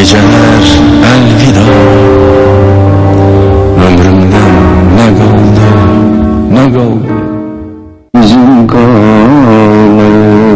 geceler elvida. Ömrümden ne kaldı, ne kaldı bizim kalır.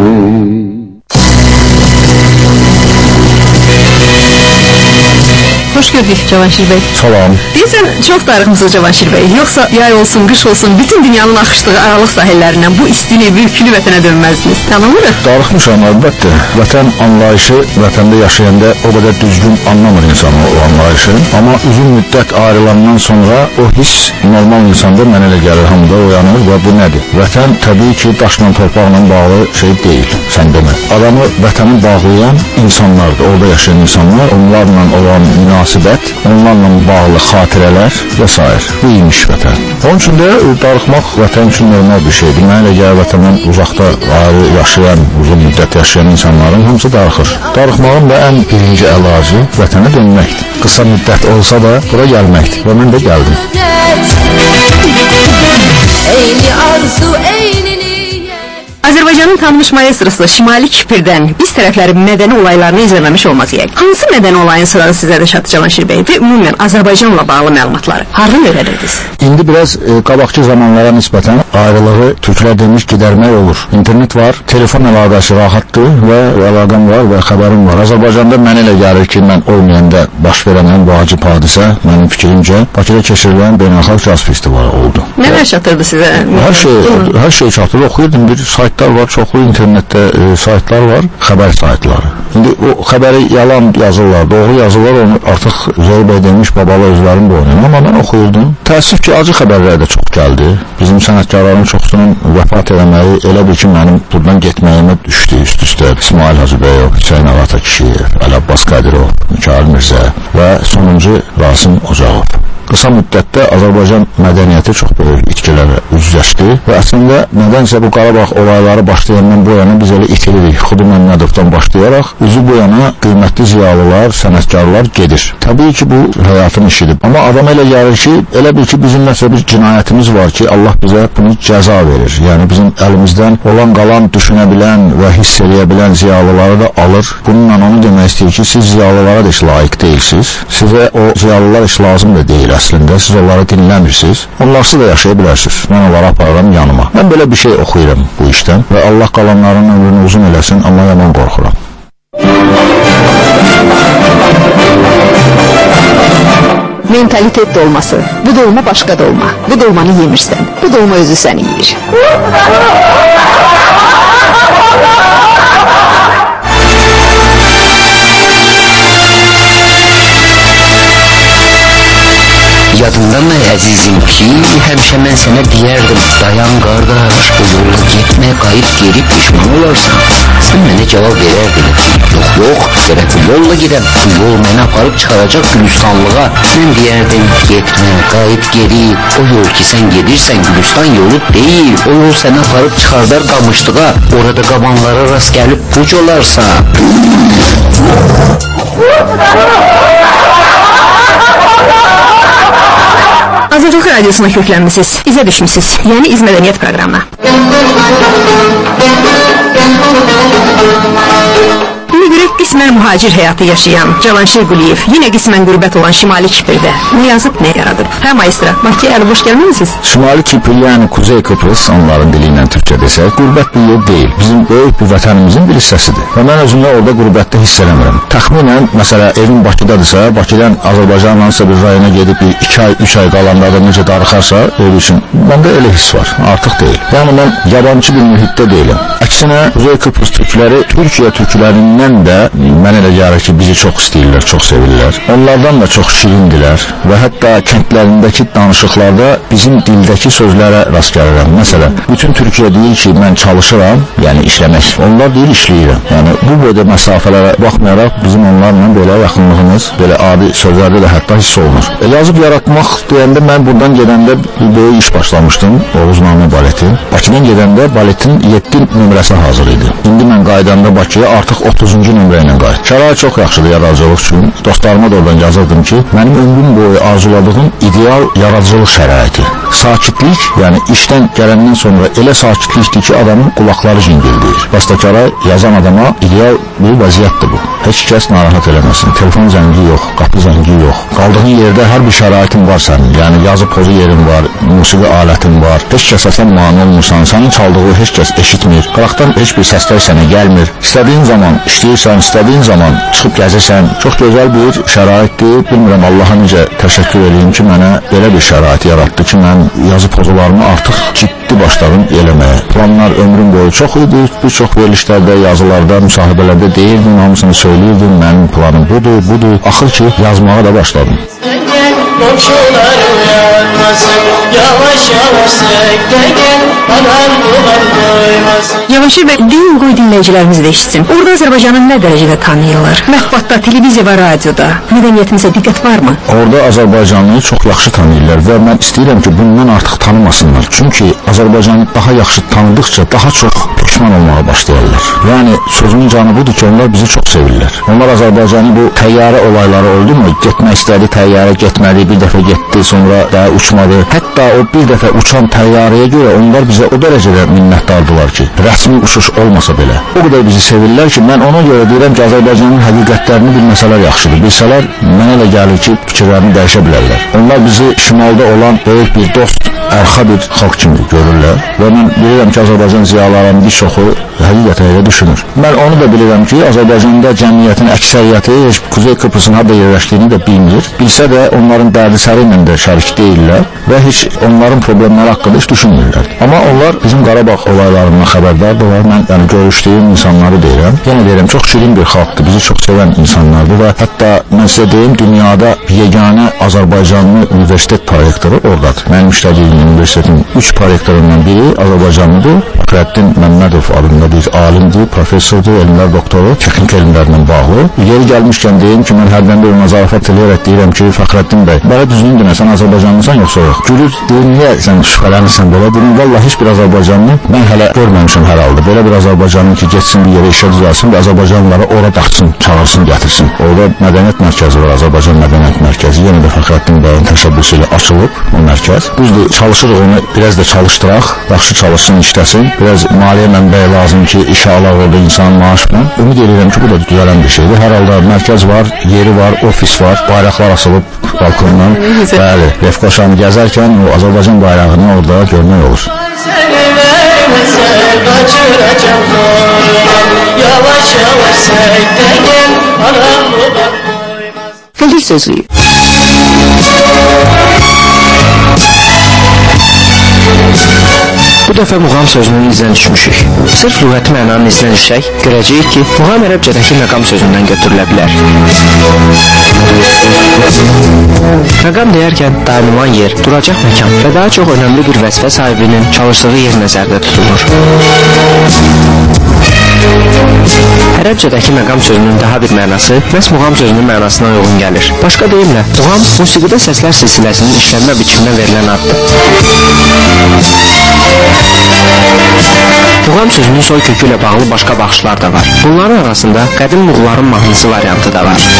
Hoş gördük Cavanşir Bey. Salam. Deyirsən, çox darıxmısınız Cavanşir Bey. Yoxsa yay olsun, qış olsun, bütün dünyanın axışdığı aralıq sahillərindən bu istili, mülkülü vətənə dönməzdiniz. Tanımırıq? Darıxmışam, əlbəttə. Vətən anlayışı, vətəndə yaşayanda o qədər düzgün anlamır insan o anlayışı. Amma uzun müddət ayrılandan sonra o his normal insanda mənə elə gəlir, hamıda oyanır və bu nədir? Vətən təbii ki, daşla, torpaqla bağlı şey deyil, sən demə. Adamı vətəni bağlayan insanlardır, orada yaşayan insanlar, onlarla olan münasibət, onlarla bağlı xatirələr və s. Bu imiş vətən. Onun üçün də darıxmaq vətən üçün normal bir şeydir. Mənə elə gəlir vətəndən uzaqda ayrı yaşayan, uzun müddət yaşayan insanların hamısı darıxır. Darıxmağın da ən birinci əlacı vətənə dönməkdir. Qısa müddət olsa da bura gəlməkdir və mən də gəldim. Azərbaycanın tanınmış maestrosu Şimali Kipirdən biz tərəfləri mədəni olaylarını izləməmiş olmaz yəqin. Hansı mədəni olayın sırası sizə də çatdı Cavanşir Bey və ümumən Azərbaycanla bağlı məlumatları hardan öyrənirdiniz? İndi biraz qabaqçı zamanlara nisbətən ayrılığı türklər demiş gidərmək olur. İnternet var, telefon əlaqəsi rahatdır və əlaqəm var və xəbərim var. Azərbaycanda mənə elə gəlir ki, mən olmayanda baş verən ən vacib hadisə mənim fikrimcə Bakıda keçirilən beynəlxalq caz festivalı oldu. Nələr çatırdı sizə? Hər şey çatırdı. Oxuyurdum, bir saytlar var, çoxlu internetdə saytlar var, xəbər saytları. İndi o xəbəri yalan yazırlar, doğru yazırlar, onu artıq Zeyl bəy demiş, babalı özlərim bu oynayın. Amma mən oxuyurdum. Təəssüf ki, acı xəbərlər də çox gəldi. Bizim sənətkarların çoxsunun vəfat eləməyi elə bir ki, mənim buradan getməyimə düşdü üst-üstə. İsmail Hacıbəyov, Hüseyin Ağata Kişiyev, Əli Abbas Qədirov, Mikail Mirzə və sonuncu Rasim Ocağov. Qısa müddətdə Azərbaycan mədəniyyəti çox böyük itkilərə üzləşdi və əslində nədənsə bu Qarabağ olayları başlayandan bu yana biz elə itilirik. Xudu Məmmədovdan başlayaraq üzü bu yana qiymətli ziyalılar, sənətkarlar gedir. Təbii ki, bu həyatın işidir. Amma adam elə gəlir ki, elə bil ki, bizim nəsə bir cinayətimiz var ki, Allah bizə bunu cəza verir. Yəni bizim əlimizdən olan qalan düşünə bilən və hiss eləyə bilən ziyalıları da alır. Bununla onu demək istəyir ki, siz ziyalılara da heç layiq deyilsiniz. Sizə o ziyalılar heç lazım da deyil əslində. Siz onları dinləmirsiniz. Onlarsız da yaşaya bilərsiniz. Mən onları aparıram yanıma. Mən belə bir şey oxuyuram bu işdən və Allah qalanların ömrünü uzun eləsin, amma yaman qorxuram. Mentalitet dolması. Bu dolma başqa dolma. Bu dolmanı yemirsən. Bu dolma özü səni yeyir. Yadındanmı əzizim ki, həmişə mən sənə deyərdim, dayan qardaş, bu yolla getmə, qayıt geri pişman olarsan. Sən mənə cavab verərdin ki, yox, gərək bu yolla gedəm, bu yol mənə aparıb çıxaracaq Gülüstanlığa. Mən deyərdim, getmə, qayıt geri, o yol ki sən gedirsən Gülüstan yolu deyil, o yol səni aparıb çıxardar Qamışlığa, orada qabanlara rast gəlib puc olarsan. Azərbaycan Radiosuna köklənmisiniz, izə düşmüsünüz, yəni İz Mədəniyyət proqramına. Buna görə qismən mühacir həyatı yaşayan Cavanşir Quliyev, yenə qismən qürbət olan Şimali Kipirdə nə yazıb, nə yaradıb? Hə maestro, Bakıya əli boş gəlməmisiniz? Şimali Kipr, yəni Kuzey Kıbrıs, onların dili ilə Türkçə desək, qürbət bir yer deyil. Bizim böyük bir vətənimizin bir hissəsidir. Və mən özümdə orada qürbətdə hiss eləmirəm. Təxminən, məsələ, evim Bakıdadırsa, Bakıdan Azərbaycanlansa bir rayona gedib 2 ay, 3 ay qalanda da necə darıxarsa, ev üçün, məndə elə hiss var, artıq deyil. Yəni mən yabancı bir mühitdə deyiləm. Əksinə, Kuzey Kıbrıs türkləri, Türkiyə türklərindən də mən elə gəlir ki, bizi çox istəyirlər, çox sevirlər. Onlardan da çox şirindilər və hətta kəndlərindəki danışıqlarda bizim dildəki sözlərə rast gəlirəm. Məsələn, bütün Türkiyə deyir ki, mən çalışıram, yəni işləmək. Onlar deyir, işləyirəm. Yəni, bu boyda məsafələrə baxmayaraq bizim onlarla belə yaxınlığımız, belə adi sözlərdə də hətta hiss olunur. Yazıb yaratmaq deyəndə mən buradan gedəndə bir böyük iş başlamışdım, Oğuznamə baleti. Bakıdan gedəndə baletin 7 nömrəsi hazır idi. İndi mən qaydanda Bakıya artıq 30-cu nömrə ilə qayıt. Şərait çox yaxşıdır yaradıcılıq üçün. Dostlarıma da oradan yazırdım ki, mənim ömrüm boyu arzuladığım ideal yaradıcılıq şəraiti. sakitlik, yəni işdən gələndən sonra elə sakitlikdir ki, adamın qulaqları cingildəyir. Bəstəkara, yazan adama ideal bir vəziyyətdir bu. Heç kəs narahat eləməsin. Telefon zəngi yox, qapı zəngi yox. Qaldığın yerdə hər bir şəraitin var sənin. Yəni yazı pozu yerin var, musiqi alətin var. Heç kəsə sən mane olmursan, sənin çaldığı heç kəs eşitmir. Qıraqdan heç bir səslər sənə gəlmir. İstədiyin zaman işləyirsən, istədiyin zaman çıxıb gəzirsən. Çox gözəl bir şəraitdir. Bilmirəm Allaha necə təşəkkür edeyim ki, mənə belə bir şərait yaratdı ki, mən yazı pozularımı artıq ciddi başladım eləməyə. Planlar ömrüm boyu çox idi. Bir çox verilişlərdə, yazılarda, müsahibələrdə deyirdim, hamısını söyləyirdim. Mənim planım budur. Axır ki, yazmağa da başladım. Komşular uyanmasın, yavaş yavaş sektegin, anam babam doymasın. Yavaşir bəy, deyin qoy dinləyicilərimiz də eşitsin. Orada Azərbaycanı nə dərəcədə tanıyırlar? Mətbuatda, televiziya və radioda mədəniyyətimizə diqqət varmı? Orada Azərbaycanı çox yaxşı tanıyırlar və mən istəyirəm ki, bundan artıq tanımasınlar. Çünki Azərbaycanı daha yaxşı tanıdıqca daha çox peşman olmağa başlayırlar. Yəni sözün canı budur ki, onlar bizi çox sevirlər. Onlar Azərbaycanı bu təyyarə olayları oldu mu? Getmək istədi, təyyarə getmədi, bir dəfə getdi, sonra daha uçmadı. Hətta o bir dəfə uçan təyyarəyə görə onlar bizə o dərəcədə minnətdardılar ki, rəsmi uçuş olmasa belə. O qədər bizi sevirlər ki, mən ona görə deyirəm ki, Azərbaycanın həqiqətlərini bilməsələr yaxşıdır. Bilsələr, mənə də gəlir ki, fikirlərini dəyişə bilərlər. Onlar bizi şimalda olan böyük bir dost, ərxa bir xalq kimi görürlər və mən bilirəm ki, Azərbaycan ziyalarının bir çoxu həqiqətən elə düşünür. Mən onu da bilirəm ki, Azərbaycanda cəmiyyətin əksəriyyəti heç Kuzey Kıbrısın harada yerləşdiyini də bilmir. Bilsə də onların dərdi-səri ilə də şərik deyirlər və heç onların problemləri haqqında heç düşünmürlər. Amma onlar bizim Qarabağ olaylarından xəbərdardırlar. Mən yəni görüşdüyüm insanları deyirəm. Yenə deyirəm, çox şirin bir xalqdır, bizi çox sevən insanlardır və hətta mən sizə deyim, dünyada yeganə Azərbaycanlı universitet prorektoru oradadır. Mənim işlədiyim universitetin 3 prorektorundan biri Azərbaycanlıdır. Fəxrəddin Məmmədov adında bir alimdir, professordur, elmlər doktoru, texnik elmlərlə bağlı. Yeri gəlmişkən deyim ki, mən hərdən bir ona zarafat eləyərək deyirəm ki, Fəxrəddin bəy, belə düzgün demə, sən Azərbaycanlısan yoxsa yox? Gülür, deyir, niyə sən şübhələnirsən belə? Deyim, vallahi heç bir Azərbaycanlı mən hələ görməmişəm hər halda. Belə bir Azərbaycanlı ki, getsin bir yerə işə düzəlsin və Azərbaycanlıları ora daxsın, çağırsın, gətirsin. Orada mədəniyyət mərkəzi var, Azərbaycan mədəniyyət mərkəzi. Yenə də Fəxrəddin bəyin təşəbbüsü ilə açılıb o mərkəz. Düzdür, çalışırıq onu, biraz da çalışdıraq, yaxşı çalışsın, işləsin. Biraz maliyyə mənbəyi lazım ki, işə alaq orada insan maaşla. Ümid edirəm ki, bu da düzələn bir şeydir. Hər halda mərkəz var, yeri var, ofis var, bayraqlar asılıb balkondan. Bəli, Lefkoşanı gəzərkən o Azərbaycan bayrağını orada görmək olur. Seni vermesen kaçıracağım zorla, yavaş yavaş sektegin, anam babam doymasın. Fildir sözlüyü. Bu dəfə muğam sözünün izdən düşmüşük. Sırf lüğəti mənanın izdən düşək, görəcəyik ki, muğam ərəbcədəki məqam sözündən götürülə bilər. Məqam deyərkən daimiman yer, duracaq məkan və daha çox önəmli bir vəzifə sahibinin çalışdığı yer nəzərdə tutulur. Ərəbcədəki məqam sözünün daha bir mənası məhz muğam sözünün mənasına uyğun gəlir. Başqa deyimlə, muğam musiqidə səslər silsiləsinin işlənmə biçiminə verilən addır. Muğam sözünün soy kökü ilə bağlı başqa baxışlar da var. Bunların arasında qədim muğların mahnısı variantı da var.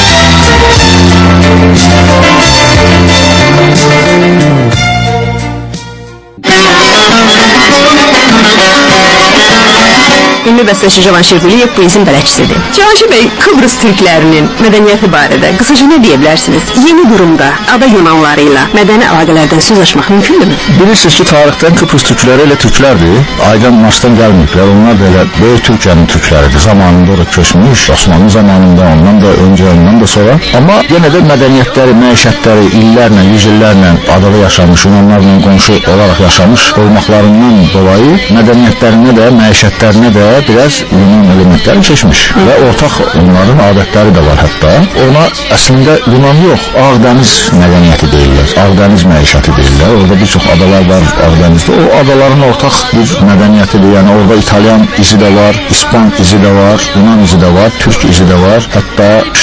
Ünlü bəstəçi Cavanşir Quliyev bu izin bələkçisidir. Cavanşir bəy, Kıbrıs türklərinin mədəniyyəti barədə qısaca nə deyə bilərsiniz? Yeni durumda ada Yunanları ilə mədəni əlaqələrdən söz açmaq mümkündürmü? Bilirsiniz ki, tarixdən Kıbrıs türkləri elə türklərdir. Aydan Marsdan gəlməyiblər. Onlar da elə böyük Türkiyənin türkləridir. Zamanında da köçmüş, Osmanlı zamanında, ondan da öncə, ondan da sonra. Amma yenə də mədəniyyətləri, məişətləri illərlə, yüz illərlə adada yaşamış, Yunanlarla qonşu olaraq yaşamış olmaqlarından dolayı mədəniyyətlərinə də, məişətlərinə də biraz Yunan elementləri keçmiş və ortaq onların adətləri də var hətta. Ona əslində Yunan yox, Ağdəniz mədəniyyəti deyirlər, Ağdəniz məişəti deyirlər. Orada bir çox adalar var Ağdənizdə. O adaların ortaq bir mədəniyyətidir. Yəni orada İtalyan izi də var, İspan izi də var, Yunan izi də var, Türk izi də var. Hətta Şimali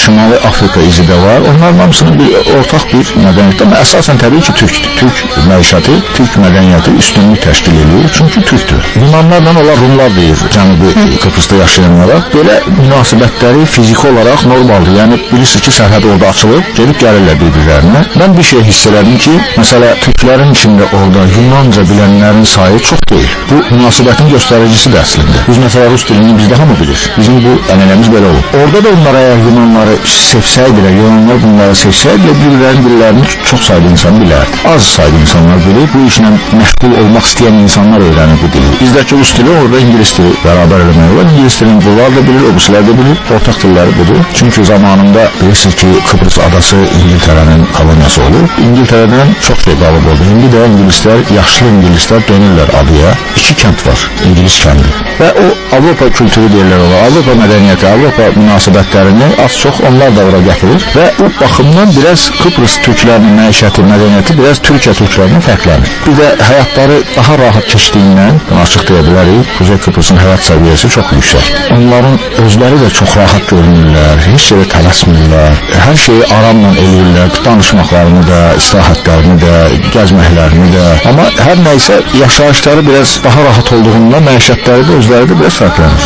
Afrika izi də var. Onların hamısının bir ortaq bir mədəniyyətdə, amma əsasən təbii ki, Türk məişəti, Türk mədəniyyəti üstünlük təşkil edir. Çünki Türkdür. Yunanlarla onlar Rumlar deyir, Cənubi Kıbrısda yaşayanlara. Belə münasibətləri fiziki olaraq normaldır. Yəni bilirsiniz ki, sərhəd orada açılıb, gedib gəlirlər bir-birlərinə. Mən bir şey hiss elədim ki, məsələ Türklərin içində orada Yunanca bilənlərin sayı çox deyil. Bu münasibətin göstəricisi də əslində. Biz məsələ rus dilini bizdə hamı bilir. Bizim bu ənənəmiz belə olur. Orada da onlar əgər Yunanları sevsəydilər, Yunanlar bunları sevsəydilər, bir-birlərini çox sayda insan bilər. Az sayda insanlar bilir. Bu işlə məşğul olmaq istəyən insanlar öyrənir bu dili. Bizdəki rus dili orada İngilis dili bərabər eləmək olar. İngilis dilini bunlar da bilir, obuslar da bilir. Ortaq dilləri budur. Çünki zamanında bilirsiniz ki, Kıbrıs adası İngiltərənin koloniyası olur. İngiltərədən çox şey qalıb oldu. İndi də İngilislər, yaşlı İngilislər dönürlər adaya. 2 kənd var, İngilis kəndi. Və o Avropa kültürü deyirlər olar. Avropa mədəniyyəti, Avropa münasibətlərini az çox onlar da ora gətirir. Və bu baxımdan biraz Kıbrıs türklərinin məişəti, mədəniyyəti biraz Türkiyə türklərindən fərqlənir. Bir də həyatları daha rahat keçdiyindən, açıq deyə bilərik, Kuzey Kıbrısın həyat səviyyəsi çox yüksək. Onların özləri də çox rahat görünürlər, heç yerə tələsmirlər, hər şeyi aramla eləyirlər, danışmaqlarını da, istirahətlərini də, gəzməklərini də. Amma hər nəysə yaşayışları biraz daha rahat olduğundan məişətləri də özləri də biraz fərqlənir.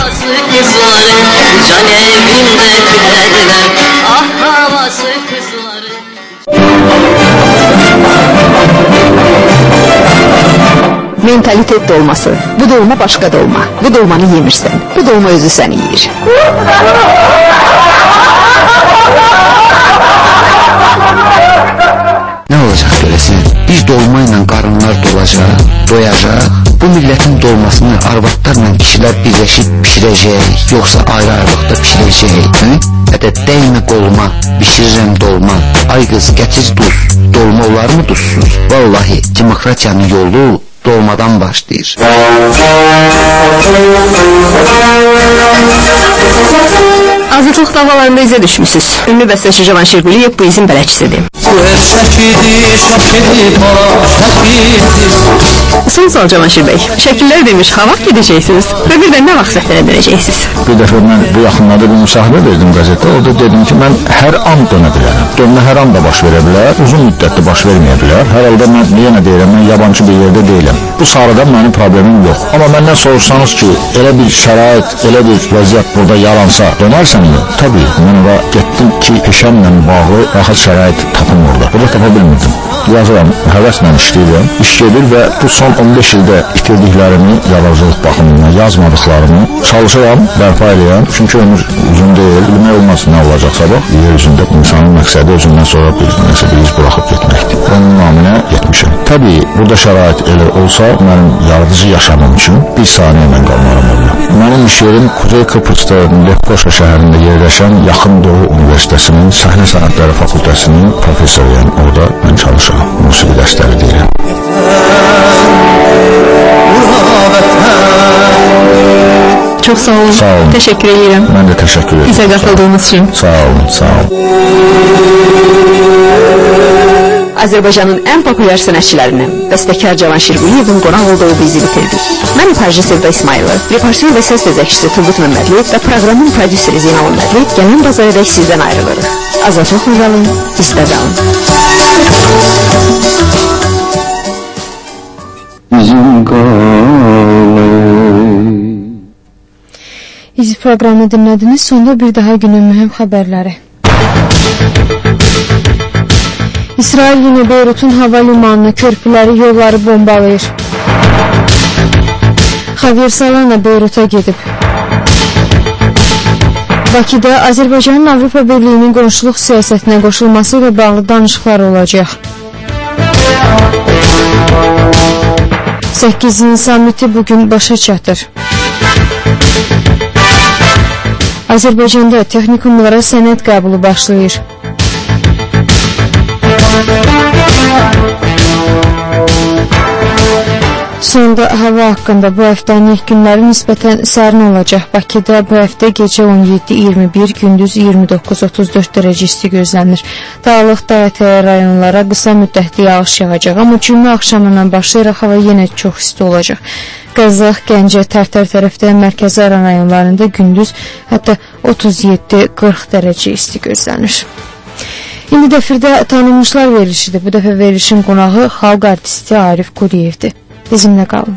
Mentalitet dolması. Bu dolma başqa dolma. Bu dolmanı yemirsən. Bu dolma özü səni yeyir. Nə olacaq görəsən? Bir dolma ilə qarınlar dolacaq, doyacaq. Bu millətin dolmasını arvadlarla kişilər birləşib pişirəcək, yoxsa ayrı-ayrılıqda pişirəcək. Hədə dəymə qoluma, bişirirəm dolma. Ay qız, gətir duz, dolma olar mı duzsuz? Vallahi, demokratiyanın yolu dolmadan başlayır. Azadlıq davalarında izə düşmüsünüz. Ünlü bəstəçi Cavanşir Quliyev bu izin bələkçisidir. Son sual Cavanşir bəy. Şəkillər demiş, ha vaxt gedəcəksiniz və bir də nə vaxt səhnəyə dönəcəksiniz? Bir dəfə mən bu yaxınlarda bir müsahibə verdim qəzetdə. Orada dedim ki, mən hər an dönə bilərəm. Dönmə hər an da baş verə bilər, uzun müddətli baş verməyə bilər. Hər halda mən yenə deyirəm, mən yabancı bir yerdə deyiləm. Bu sarıdan mənim problemim yox. Amma məndən soruşsanız ki, elə bir şərait, elə bir vəziyyət burada yaransa, dönərsənmi? Tabii, mən ora getdim ki, peşəmlə bağlı rahat şərait tapım orada. Burada tapa bilmirdim. Yazıram, həvəslə işləyirəm. İş gedir və bu son 15 ildə itirdiklərimi, yavaşlıq baxımından yazmadıqlarımı çalışıram, bərpa edirəm. Çünki ömür uzun deyil, bilmək olmaz nə olacaq sabah. Yer üzündə insanın məqsədi özündən sonra bir iz buraxıb getməkdir. Onun naminə getmişəm. Tabii, burada şərait elə olsa, mənim yaradıcı yaşamım üçün bir saniyə mən qalmaram orada. Mənim iş yerim Kuzey Kıbrısda, Lefkoşa şəhərində yerləşən Yaxın Doğu Universitetinin Səhnə Sənətləri Fakültəsinin professoruyam. Orada mən çalışıram, musiqi dərsləri deyirəm. Çox sağ olun. Sağ olun. Təşəkkür edirəm. Mən də təşəkkür edirəm. Bizə qatıldığınız üçün. Sağ olun, sağ olun. Azərbaycanın ən populyar sənətçilərindən bəstəkar Cavanşir Quliyevin qonaq olduğu bizi bitirdik. Mən İparcı Sevda İsmailov, reporter və səs təzəkçisi Turgut Məmmədli və proqramın prodüseri Zeynal Məmmədli gələn bazarədək sizdən ayrılırıq. Azadlıqla qalın, bizdə qalın. Bizim qalın. İzi proqramını dinlədiniz. Sonda bir daha günün mühüm xəbərləri. İsrail yine Beyrut'un hava limanını, körpüləri, yolları bombalayır. Javier Solana Beyrut'a gedib. Bakıda Azərbaycanın Avropa Birliyinin qonşuluq siyasətinə qoşulması ilə bağlı danışıqlar olacaq. 8-ci sammiti bugün başa çatır. Azərbaycanda texnikumlara sənəd qəbulu başlayır. Sonda hava haqqında bu həftənin ilk günləri nisbətən sərin olacaq. Bakıda bu həftə gecə 17-21, gündüz 29-34 dərəcə isti gözlənilir. Dağlıq dağətəyə rayonlara qısa müddətli yağış yağacaq, amma cümlə axşamından başlayaraq hava yenə çox isti olacaq. Qazax, Gəncə, Tərtər tərəfdə mərkəzi rayonlarında gündüz hətta 37-40 dərəcə isti gözlənir. İndi dəfirdə tanınmışlar verilişidir. Bu dəfə verilişin qonağı xalq artisti Arif Quliyevdir. Bizimlə qalın.